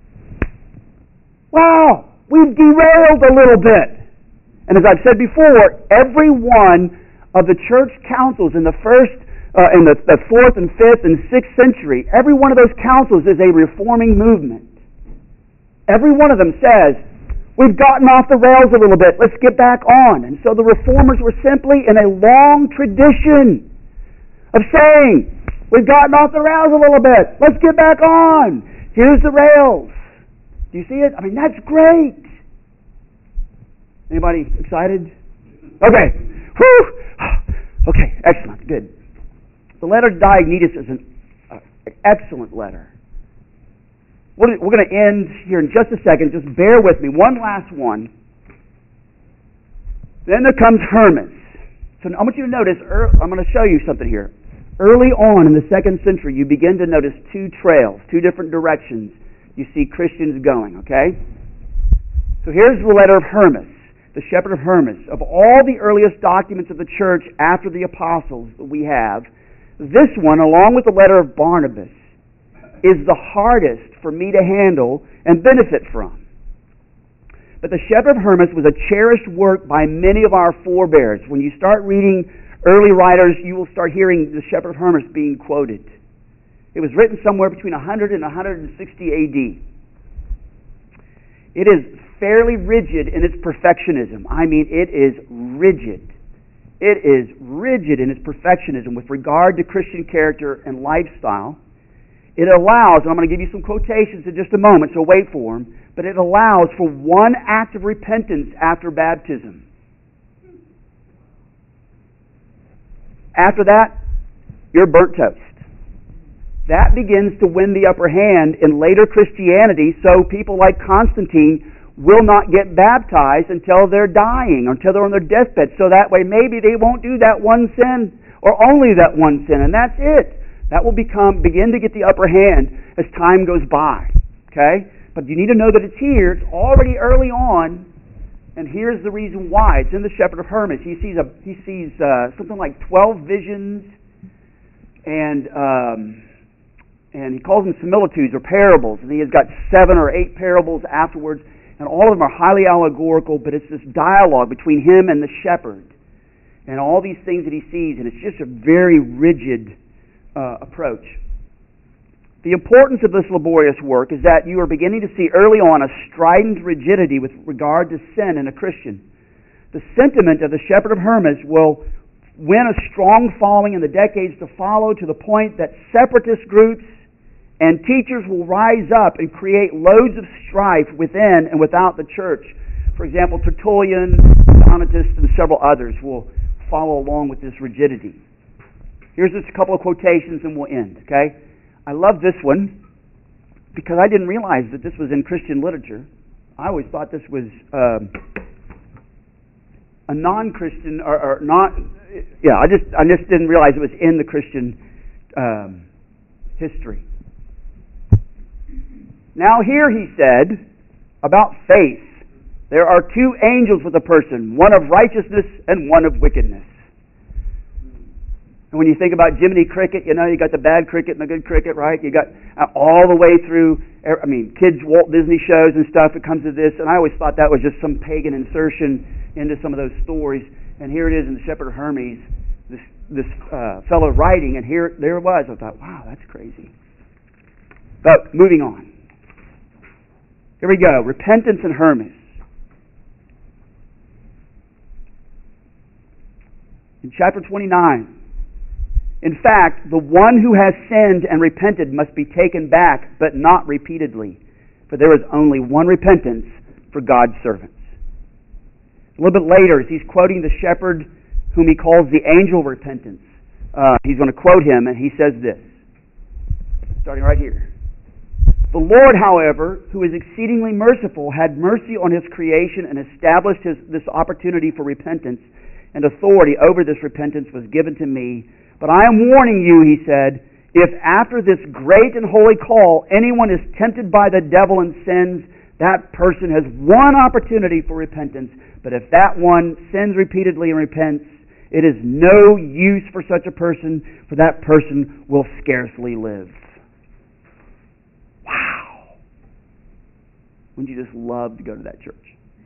wow, we've derailed a little bit. And as I've said before, every one of the church councils in the first, uh, in the, the fourth and fifth and sixth century, every one of those councils is a reforming movement. Every one of them says, we've gotten off the rails a little bit, let's get back on. And so the reformers were simply in a long tradition of saying, we've gotten off the rails a little bit, let's get back on. Here's the rails. Do you see it? I mean, that's great. Anybody excited? Okay. Whew. Okay, excellent, good. The letter to Diognetus is an uh, excellent letter. We're going to end here in just a second. Just bear with me. One last one. Then there comes Hermas. So I want you to notice, I'm going to show you something here. Early on in the second century, you begin to notice two trails, two different directions you see Christians going, okay? So here's the letter of Hermas, the shepherd of Hermas. Of all the earliest documents of the church after the apostles that we have, this one, along with the letter of Barnabas, is the hardest for me to handle and benefit from. But the shepherd of Hermas was a cherished work by many of our forebears. When you start reading early writers, you will start hearing the shepherd of Hermas being quoted. It was written somewhere between one hundred and one hundred sixty A D. It is fairly rigid in its perfectionism. I mean, it is rigid It is rigid in its perfectionism with regard to Christian character and lifestyle. It allows, and I'm going to give you some quotations in just a moment, so wait for them, but it allows for one act of repentance after baptism. After that, you're burnt toast. That begins to win the upper hand in later Christianity, so people like Constantine will not get baptized until they're dying, or until they're on their deathbed, so that way maybe they won't do that one sin, or only that one sin, and that's it. That will become begin to get the upper hand as time goes by. Okay? But you need to know that it's here. It's already early on, and here's the reason why. It's in the Shepherd of Hermas. He sees a he sees uh, something like twelve visions, and um, and he calls them similitudes or parables. And he has got seven or eight parables afterwards, and all of them are highly allegorical. But it's this dialogue between him and the shepherd, and all these things that he sees, and it's just a very rigid Uh, approach. The importance of this laborious work is that you are beginning to see early on a strident rigidity with regard to sin in a Christian. The sentiment of the Shepherd of Hermas will win a strong following in the decades to follow, to the point that separatist groups and teachers will rise up and create loads of strife within and without the church. For example, Tertullian, Donatists, and several others will follow along with this rigidity. Here's just a couple of quotations and we'll end, okay? I love this one because I didn't realize that this was in Christian literature. I always thought this was um, a non-Christian or, or not. Yeah, I just I just didn't realize it was in the Christian um, history. Now here he said about faith, there are two angels with a person, one of righteousness and one of wickedness. And when you think about Jiminy Cricket, you know, you got the bad cricket and the good cricket, right? You got uh, all the way through, I mean, kids' Walt Disney shows and stuff, it comes to this, and I always thought that was just some pagan insertion into some of those stories. And here it is in the Shepherd of Hermas, this this uh, fellow writing, and here there it was. I thought, wow, that's crazy. But moving on. Here we go, repentance in Hermas. In chapter twenty-nine, in fact, the one who has sinned and repented must be taken back, but not repeatedly, for there is only one repentance for God's servants. A little bit later, as he's quoting the shepherd whom he calls the angel of repentance, uh, he's going to quote him, and he says this, starting right here. The Lord, however, who is exceedingly merciful, had mercy on his creation and established his, this opportunity for repentance, and authority over this repentance was given to me. But I am warning you, he said, if after this great and holy call anyone is tempted by the devil and sins, that person has one opportunity for repentance. But if that one sins repeatedly and repents, it is no use for such a person, for that person will scarcely live. Wow! Wouldn't you just love to go to that church?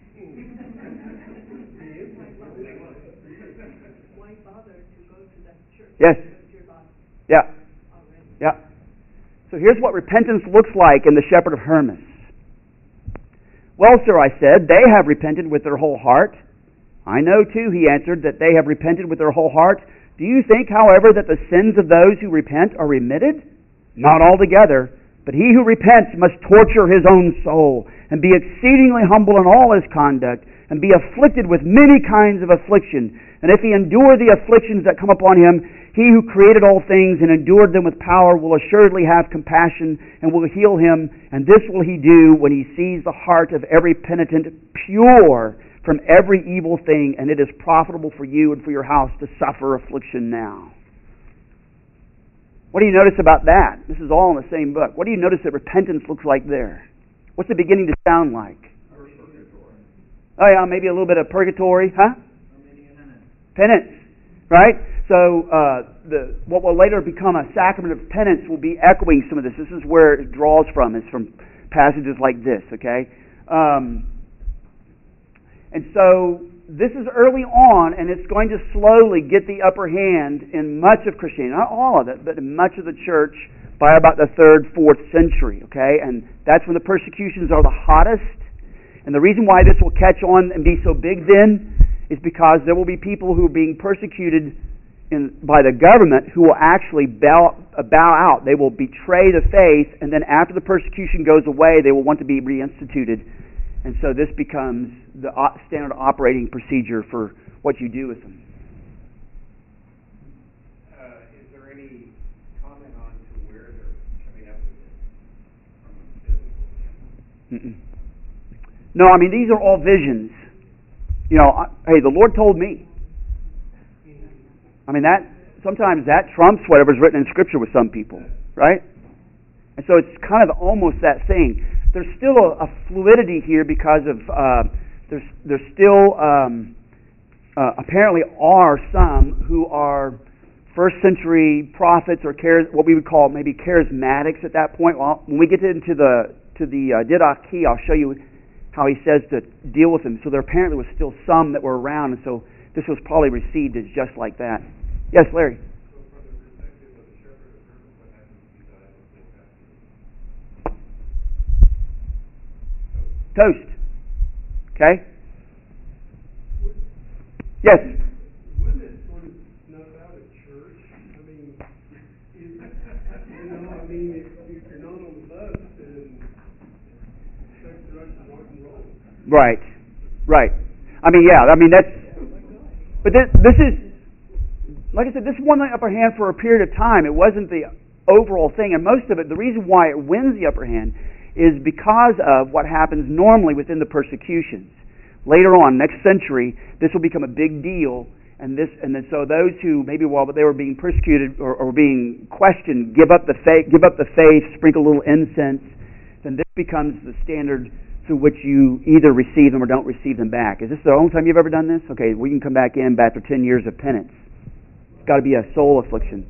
Yes. Yeah. Yeah. So here's what repentance looks like in the Shepherd of Hermas. Well, sir, I said, they have repented with their whole heart. I know, too, he answered, that they have repented with their whole heart. Do you think, however, that the sins of those who repent are remitted? Not altogether. But he who repents must torture his own soul, and be exceedingly humble in all his conduct, and be afflicted with many kinds of affliction. And if he endure the afflictions that come upon him, he who created all things and endured them with power will assuredly have compassion and will heal him. And this will he do when he sees the heart of every penitent pure from every evil thing, and it is profitable for you and for your house to suffer affliction now. What do you notice about that? This is all in the same book. What do you notice that repentance looks like there? What's it beginning to sound like? Oh yeah, maybe a little bit of purgatory, huh? Penance, right? So uh, the what will later become a sacrament of penance will be echoing some of this. This is where it draws from. It's from passages like this, okay? Um, and so this is early on, and it's going to slowly get the upper hand in much of Christianity. Not all of it, but in much of the church by about the third, fourth century, okay? And that's when the persecutions are the hottest. And the reason why this will catch on and be so big then is because there will be people who are being persecuted in, by the government who will actually bow, bow out. They will betray the faith, and then after the persecution goes away, they will want to be reinstituted. And so this becomes the standard operating procedure for what you do with them. Uh, is there any comment on to where they're coming up with it from a physical standpoint? Mm-mm. No, I mean, these are all visions. You know, I, hey, the Lord told me. I mean, that sometimes that trumps whatever's written in Scripture with some people, right? And so it's kind of almost that thing. There's still a, a fluidity here because of uh, there's there's still um, uh, apparently are some who are first century prophets or char- what we would call maybe charismatics at that point. Well, when we get into the to the uh, Didache, I'll show you how he says to deal with them. So there apparently was still some that were around, and so this was probably received as just like that. Yes, Larry. So from the perspective of the shepherd of hermit, what happens if he dies and goes back to Toast. Okay? Yes? Wouldn't it sort of snuff out at church? I mean, is, you know, I mean, if, if you're not on the bus, then sex, drugs, and rock and roll. Right. Right. I mean, yeah, I mean, that's... But this, this is... Like I said, this won the upper hand for a period of time. It wasn't the overall thing. And most of it, the reason why it wins the upper hand is because of what happens normally within the persecutions. Later on, next century, this will become a big deal, and this, and then so those who maybe while they were being persecuted or, or being questioned, give up the faith, give up the faith, sprinkle a little incense, then this becomes the standard through which you either receive them or don't receive them back. Is this the only time you've ever done this? Okay, we can come back in after ten years of penance. It's got to be a soul affliction.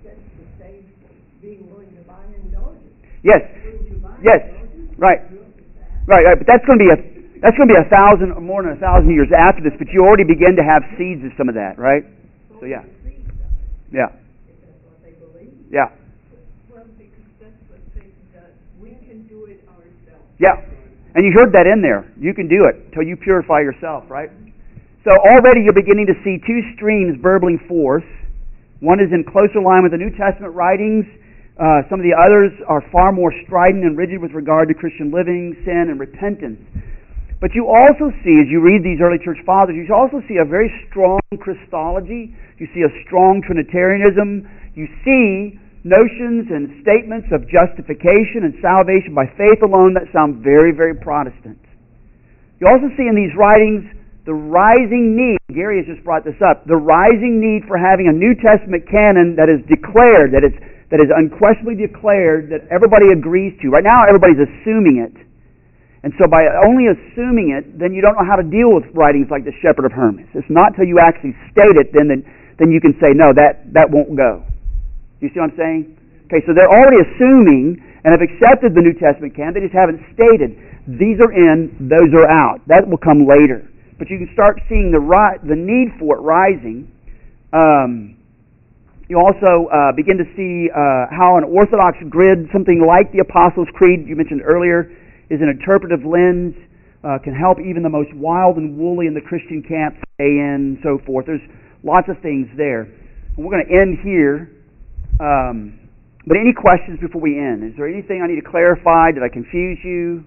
Yes, yes. Right, right, right. But that's going to be a that's going to be a thousand or more than a thousand years after this. But you already begin to have seeds of some of that, right? So yeah, yeah, yeah, Well, because that's what Satan does. We can do it ourselves. yeah. And you heard that in there. You can do it until you purify yourself, right? So already you're beginning to see two streams burbling forth. One is in closer line with the New Testament writings. Uh, some of the others are far more strident and rigid with regard to Christian living, sin, and repentance. But you also see, as you read these early church fathers, you also see a very strong Christology. You see a strong Trinitarianism. You see notions and statements of justification and salvation by faith alone that sound very, very Protestant. You also see in these writings the rising need, Gary has just brought this up, the rising need for having a New Testament canon that is declared, that is that is unquestionably declared, that everybody agrees to. Right now, everybody's assuming it. And so by only assuming it, then you don't know how to deal with writings like the Shepherd of Hermas. It's not until you actually state it, then, then, then you can say, no, that, that won't go. You see what I'm saying? Okay, so they're already assuming and have accepted the New Testament canon. They just haven't stated, these are in, those are out. That will come later. But you can start seeing the ri- the need for it rising. Um, you also uh, begin to see uh, how an Orthodox grid, something like the Apostles' Creed you mentioned earlier, is an interpretive lens, uh, can help even the most wild and woolly in the Christian camp stay in, and so forth. There's lots of things there. And we're going to end here. Um, but any questions before we end? Is there anything I need to clarify? Did I confuse you?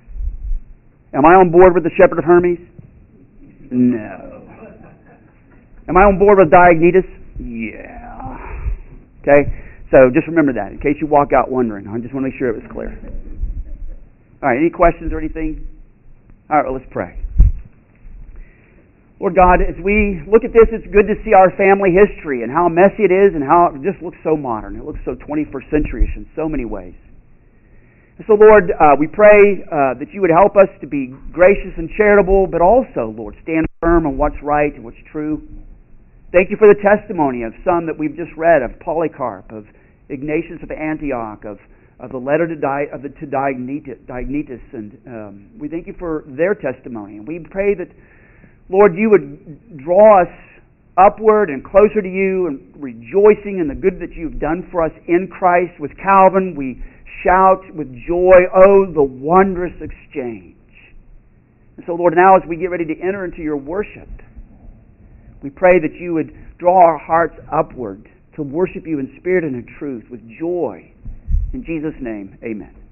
Am I on board with the Shepherd of Hermes? No. Am I on board with Diognetus? Yeah. Okay? So just remember that in case you walk out wondering. I just want to make sure it was clear. All right, any questions or anything? All right, well, let's pray. Lord God, as we look at this, it's good to see our family history and how messy it is and how it just looks so modern. It looks so twenty-first century-ish in so many ways. And so, Lord, uh, we pray uh, that you would help us to be gracious and charitable, but also, Lord, stand firm on what's right and what's true. Thank you for the testimony of some that we've just read, of Polycarp, of Ignatius of Antioch, of, of the letter to, Di, of the, to Diognetus, Diognetus, and um, we thank you for their testimony. And we pray that, Lord, you would draw us upward and closer to you and rejoicing in the good that you've done for us in Christ. With Calvin, we shout with joy, oh, the wondrous exchange. And so, Lord, now as we get ready to enter into your worship, We pray that you would draw our hearts upward to worship you in spirit and in truth with joy. In Jesus' name, amen.